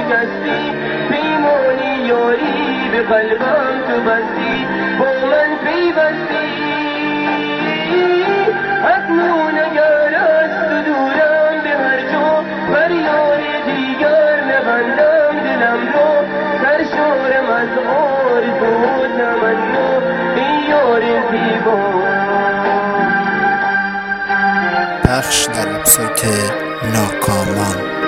شکستی، پیمانی یاری به قلبم تو بستی، با من پیوستی. اکنون اگر از تو دورم به هر جا، فریاد دیگر نبندم دلم رو، سرشارم از آرزو و تمنا ای یار زیبا. پخش در وبسایت ناکامان.